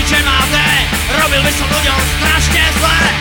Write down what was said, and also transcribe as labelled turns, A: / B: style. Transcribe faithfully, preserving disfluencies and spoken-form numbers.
A: nič nemáte, robil by som ľuďom strašne zle.